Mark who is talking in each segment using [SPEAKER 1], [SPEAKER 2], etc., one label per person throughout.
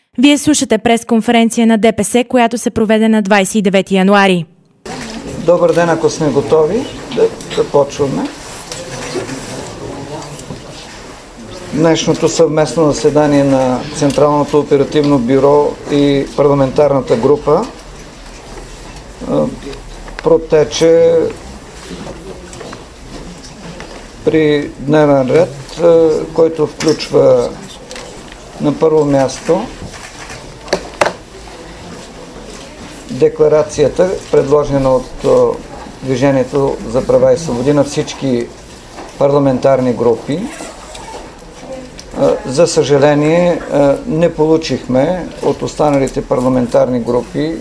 [SPEAKER 1] Вие слушате пресконференция на ДПС, която се проведе на 29 януари.
[SPEAKER 2] Добър ден, ако сме готови да почваме. Днешното съвместно заседание на Централното оперативно бюро и парламентарната група протече при дневен ред, който включва на първо място декларацията, предложена от Движението за права и свободи на всички парламентарни групи. За съжаление, не получихме от останалите парламентарни групи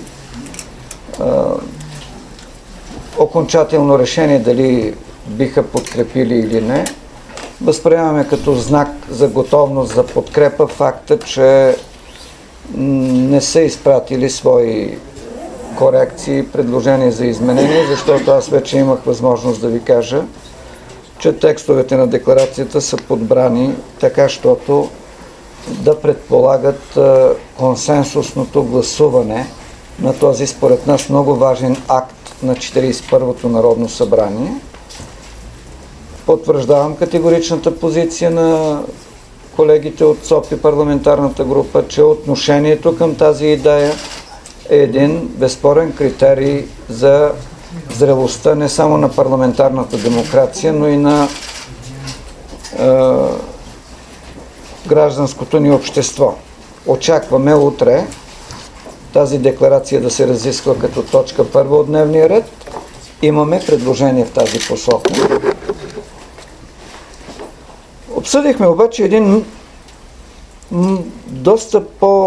[SPEAKER 2] окончателно решение дали биха подкрепили или не. Възприемаме като знак за готовност за подкрепа факта, че не са изпратили свои корекции, предложения за изменение, защото аз вече имах възможност да ви кажа, че текстовете на декларацията са подбрани така, щото да предполагат консенсусното гласуване на този, според нас, много важен акт на 41-то Народно събрание. Потвърждавам категоричната позиция на колегите от СОП и парламентарната група, че отношението към тази идея е един безспорен критерий за зрелостта не само на парламентарната демокрация, но и на гражданското ни общество. Очакваме утре тази декларация да се разисква като точка първа от дневния ред. Имаме предложение в тази посока. Обсъдихме обаче един доста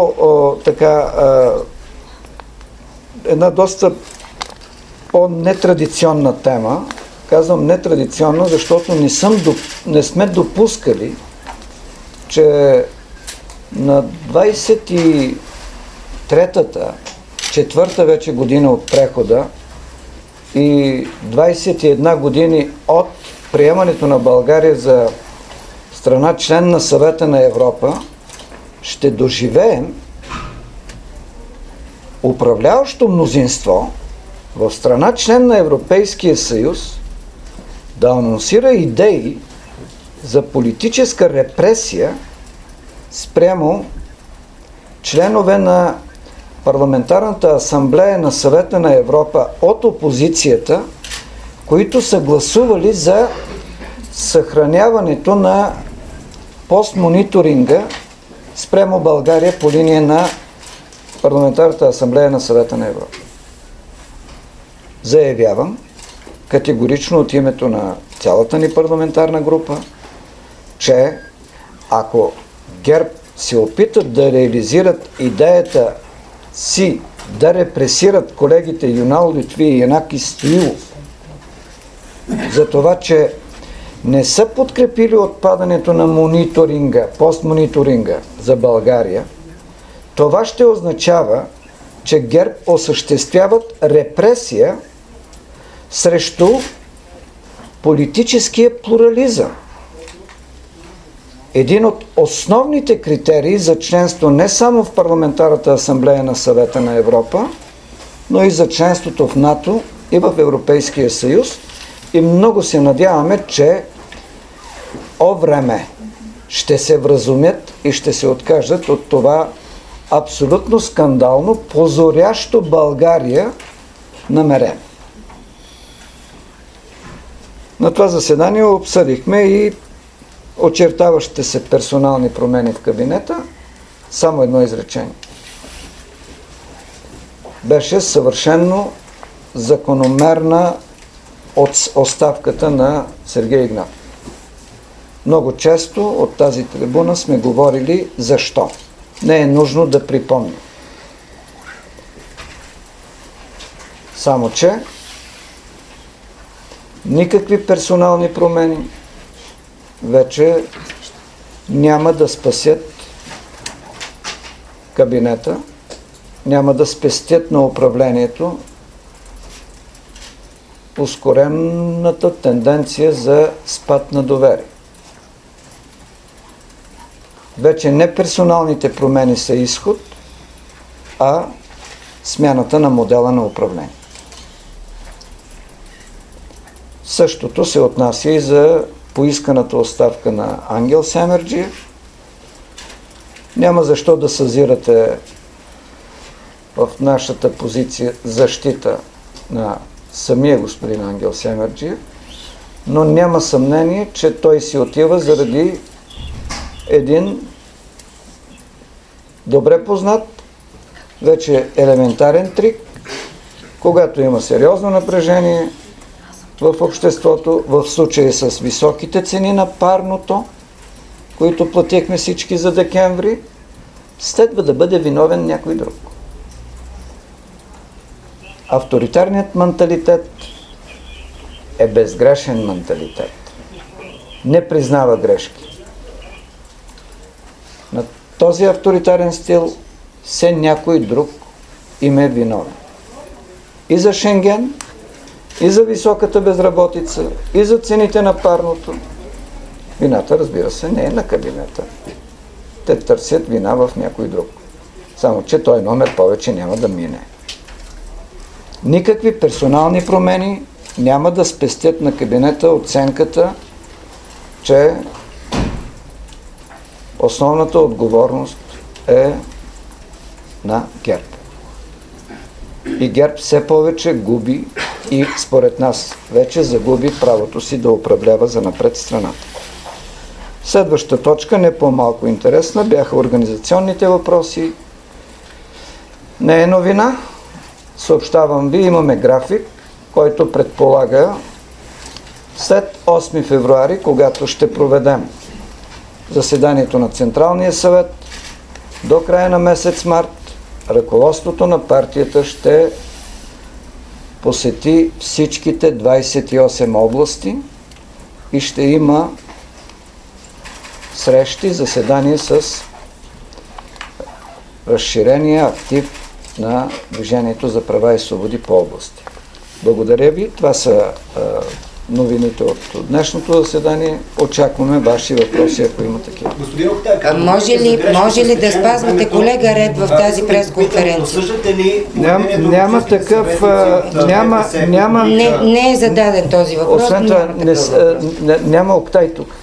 [SPEAKER 2] една доста по-нетрадиционна тема. Казвам нетрадиционна, защото не сме допускали, че на 23-та, четвърта вече година от прехода и 21 години от приемането на България за страна член на Съвета на Европа, ще доживеем управляващо мнозинство в страна член на Европейския съюз да анонсира идеи за политическа репресия спрямо членове на Парламентарната асамблея на Съвета на Европа от опозицията, които са гласували за съхраняването на постмониторинга спрямо България по линия на Парламентарната асамблея на Съвета на Европа. Заявявам категорично от името на цялата ни парламентарна група, че ако ГЕРБ се опитат да реализират идеята си да репресират колегите Юнал Лютви и Янаки Стоилов за това, че не са подкрепили отпадането на мониторинга, постмониторинга за България, това ще означава, че ГЕРБ осъществяват репресия срещу политическия плурализъм. Един от основните критерии за членство не само в Парламентарната асамблея на Съвета на Европа, но и за членството в НАТО и в Европейския съюз. И много се надяваме, че време ще се вразумят и ще се откажат от това абсолютно скандално, позорящо България намерение. На това заседание обсъдихме и очертаващите се персонални промени в кабинета. Само едно изречение. Беше съвършенно закономерна от оставката на Сергей Игнатов. Много често от тази трибуна сме говорили защо. Не е нужно да припомня. Само че никакви персонални промени вече няма да спасят кабинета, няма да спестят на управлението ускорената тенденция за спад на доверие. Вече не персоналните промени са изход, а смяната на модела на управление. Същото се отнася и за поисканата оставка на Ангел Семерджиев. Няма защо да съзирате в нашата позиция защита на самия господин Ангел Семерджиев, но няма съмнение, че той си отива заради един добре познат, вече елементарен трик, когато има сериозно напрежение в обществото, в случая с високите цени на парното, които платихме всички за декември, следва да бъде виновен някой друг. Авторитарният менталитет е безгрешен менталитет. Не признава грешки. На този авторитарен стил все някой друг им е виновен. И за Шенген, и за високата безработица, и за цените на парното. Вината, разбира се, не е на кабинета. Те търсят вина в някой друг. Само че той номер повече няма да мине. Никакви персонални промени няма да спестят на кабинета оценката, че основната отговорност е на ГЕРБ. И ГЕРБ все повече губи и според нас вече загуби правото си да управлява занапред страната. Следваща точка, не по-малко интересна, бяха организационните въпроси. Не е новина. Съобщавам ви, имаме график, който предполага след 8 февруари, когато ще проведем заседанието на Централния съвет, до края на месец март, ръководството на партията ще посети всичките 28 области и ще има срещи, заседания с разширения актив на Движението за права и свободи по области. Благодаря ви. Това са новините от днешното заседание. Очакваме ваши въпроси, ако има такива.
[SPEAKER 3] Може ли да спазвате, колега, ред в тази пресконференция?
[SPEAKER 2] Няма такъв...
[SPEAKER 3] Не е зададен този въпрос.
[SPEAKER 2] Освен това, няма Октай тук.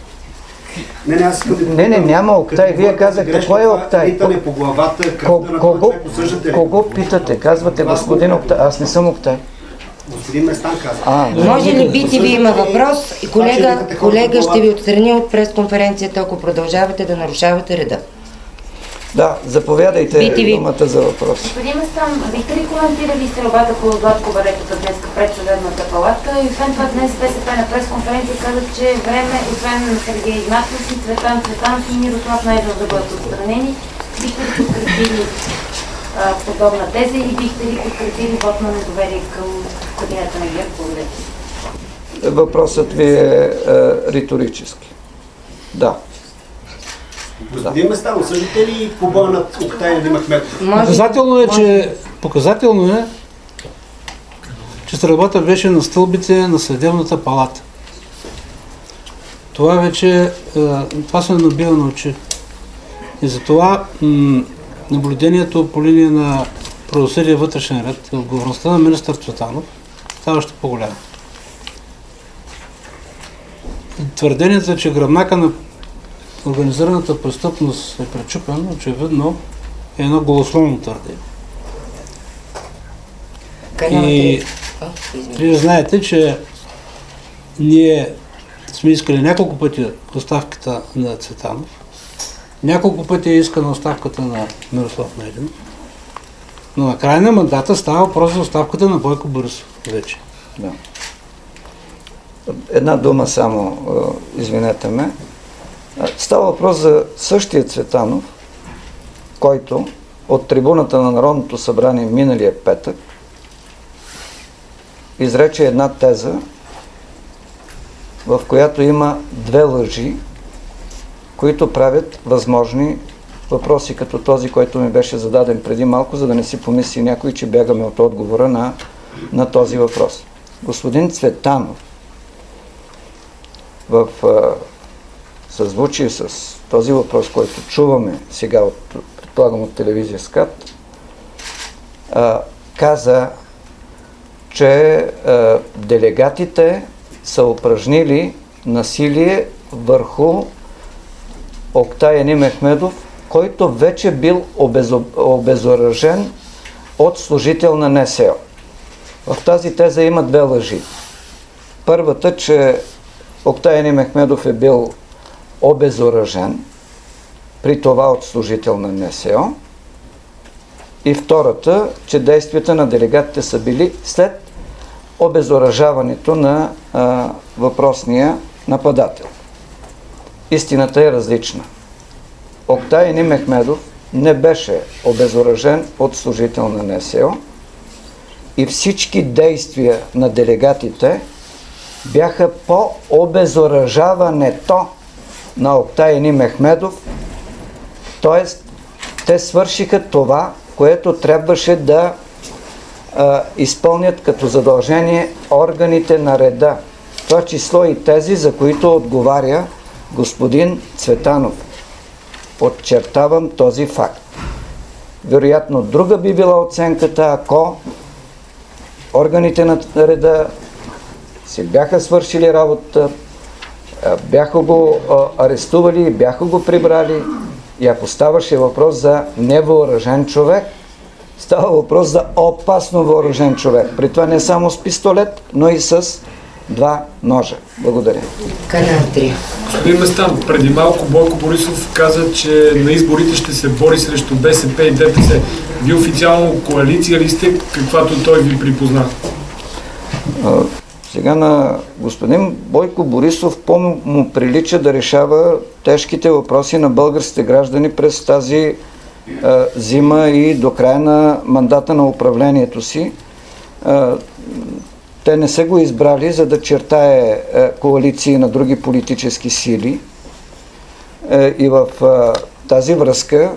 [SPEAKER 2] Няма Октай. Вие казахте, кой е Октай?
[SPEAKER 4] Питане по главата, кръвта на това човек осъждате ли?
[SPEAKER 2] Кого питате? Казвате господин Октай. Аз не съм Октай.
[SPEAKER 4] Господин Местан казва.
[SPEAKER 3] Може ли BTV има въпрос? Колега ще ви отстрани от пресконференцията, ако продължавате да нарушавате реда.
[SPEAKER 2] Да, заповядайте думата за въпрос.
[SPEAKER 5] Господин Местан, бихте ли коментирали стрелбата по Златко Бареката днес пред съдебната палата? И освен това днес БСП на пресконференция казат, че е време, освен Сергей Игнатов и Цветан Цветанов и Мирослав Найденов да бъдат отстранени. Бихте ли подкрепили подобна теза и бихте ли подкрепили вот на недоверие към кабинета на ГЕРБ? Благодаря.
[SPEAKER 2] Въпросът ви е риторически. Да.
[SPEAKER 4] Господин Местан, осъждате ли побоя над Октай Недим Ахмедов?
[SPEAKER 6] Показателно е, че стрелбата беше на стълбите на съдебната палата. Това вече, това се набива на очи. И затова наблюдението по линия на правосъдие вътрешен ред и отговорността на министър Цветанов става още по-голяма. Твърденията, че гръбнака на организираната престъпност е пречупен, очевидно е едно голословно твърдение. И вие знаете, че ние сме искали няколко пъти оставката на Цветанов, няколко пъти е искана оставката на Мирослав Найденов, но на края на мандата става въпрос за оставката на Бойко Борисов вече.
[SPEAKER 2] Да. Една дума само, извинете ме. Става въпрос за същия Цветанов, който от трибуната на Народното събрание миналия петък изрече една теза, в която има две лъжи, които правят възможни въпроси като този, който ми беше зададен преди малко, за да не си помисли някой, че бягаме от отговора на този въпрос. Господин Цветанов в съзвучие с този въпрос, който чуваме сега, предполагам от телевизия СКАТ, каза, че делегатите са упражнили насилие върху Октай Енимехмедов, който вече бил обезоръжен от служител на НСО. В тази теза има две лъжи. Първата, че Октай Енимехмедов е бил обезоръжен, при това от служител на НСО. И втората, че действията на делегатите са били след обезоръжаването на въпросния нападател. Истината е различна. Октай Енимехмедов не беше обезоръжен от служител на НСО и всички действия на делегатите бяха по обезоръжаването на Октай Енимехмедов, т.е. те свършиха това, което трябваше да изпълнят като задължение органите на реда. Това число и тези, за които отговаря господин Цветанов. Подчертавам този факт. Вероятно, друга би била оценката, ако органите на реда си бяха свършили работа, бяха го арестували, бяха го прибрали и ако ставаше въпрос за невъоръжен човек, става въпрос за опасно въоръжен човек. При това не само с пистолет, но и с 2 ножа. Благодаря.
[SPEAKER 3] Канал 3.
[SPEAKER 7] Господин Местан, преди малко Бойко Борисов каза, че на изборите ще се бори срещу БСП и ДПС. Вие официално коалиция ли сте, каквато той ви припозна?
[SPEAKER 2] Сега на господин Бойко Борисов му прилича да решава тежките въпроси на българските граждани през тази зима и до края на мандата на управлението си. Те не са го избрали, за да чертае коалиции на други политически сили. И в тази връзка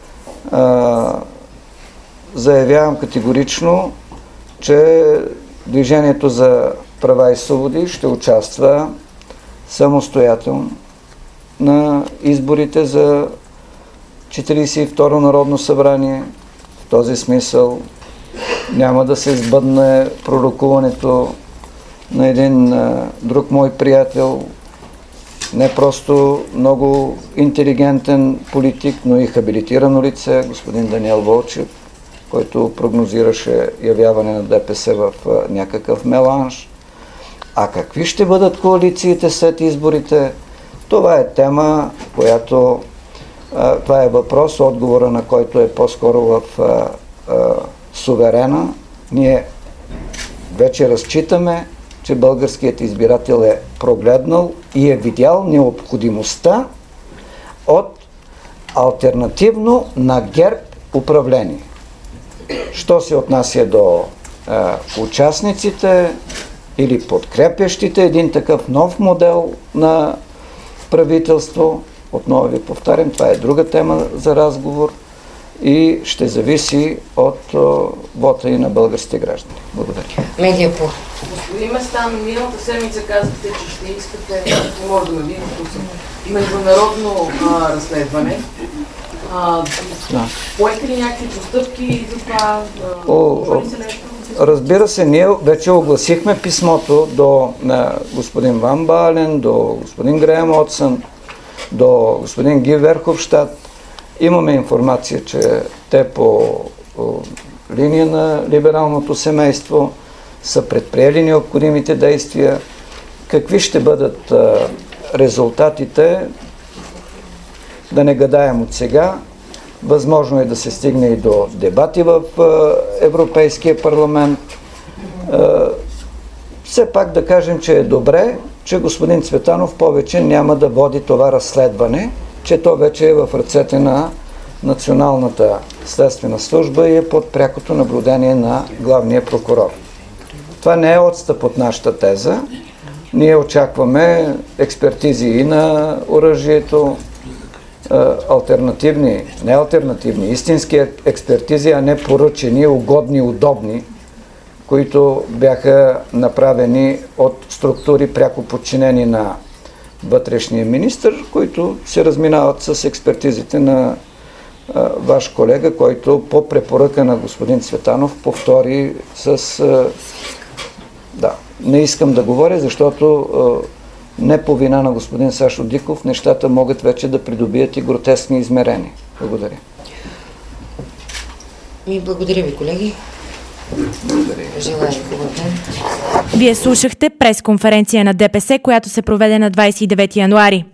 [SPEAKER 2] заявявам категорично, че Движението за права и свободи ще участва самостоятелно на изборите за 42-ро Народно събрание. В този смисъл няма да се сбъдне пророкуването на един друг мой приятел, не просто много интелигентен политик, но и хабилитирано лице, господин Даниел Вълчев, който прогнозираше явяване на ДПС в някакъв меланж. А какви ще бъдат коалициите след изборите? Това е тема, която това е въпрос, отговора на който е по-скоро в суверена. Ние вече разчитаме, че българският избирател е прогледнал и е видял необходимостта от алтернативно на ГЕРБ управление. Що се отнася до участниците или подкрепящите един такъв нов модел на правителство, отново ви повтарям, това е друга тема за разговор и ще зависи от вота и на българските граждани. Благодаря.
[SPEAKER 3] Медиапол.
[SPEAKER 8] Господин Местан, миналата седмица казахте, че ще искате, не може да ме видите, международно разследване. Поехте ли някакви постъпки за това?
[SPEAKER 2] Разбира се, ние вече огласихме писмото до господин Ван Бален, до господин Греем Отсън, до господин Ги Верховщад. Имаме информация, че те по линия на либералното семейство са предприели необходимите действия. Какви ще бъдат резултатите, да не гадаем от сега. Възможно е да се стигне и до дебати в Европейския парламент. Все пак да кажем, че е добре, че господин Цветанов повече няма да води това разследване, че то вече е в ръцете на Националната следствена служба и е под прякото наблюдение на главния прокурор. Това не е отстъп от нашата теза. Ние очакваме експертизи и на оръжието, алтернативни, не алтернативни, истински експертизи, а не поръчени, угодни, удобни, които бяха направени от структури пряко подчинени на вътрешния министър, които се разминават с експертизите на ваш колега, който по препоръка на господин Цветанов повтори с... Да, не искам да говоря, защото не по вина на господин Сашо Диков нещата могат вече да придобият и гротескни измерения. Благодаря.
[SPEAKER 3] Благодаря ви, колеги.
[SPEAKER 2] Благодаря.
[SPEAKER 3] Желая хубав ден.
[SPEAKER 1] Вие слушахте пресконференция на ДПС, която се проведе на 29 януари.